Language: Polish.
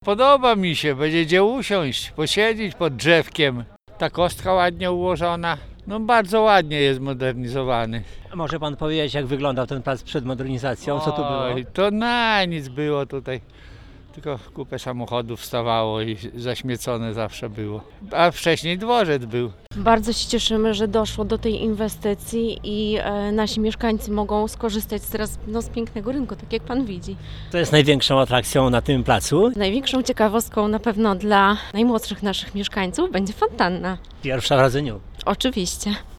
Podoba mi się, będzie gdzie usiąść, posiedzieć pod drzewkiem. Ta kostka ładnie ułożona. No bardzo ładnie jest modernizowany. Może pan powiedzieć, jak wyglądał ten plac przed modernizacją? Co tu było? Oj, to na nic było tutaj. Tylko kupę samochodów stawało i zaśmiecone zawsze było. A wcześniej dworzec był. Bardzo się cieszymy, że doszło do tej inwestycji i nasi mieszkańcy mogą skorzystać teraz z pięknego rynku, tak jak pan widzi. To jest największą atrakcją na tym placu. Największą ciekawostką na pewno dla najmłodszych naszych mieszkańców będzie fontanna. Pierwsza w rodzaju. Oczywiście.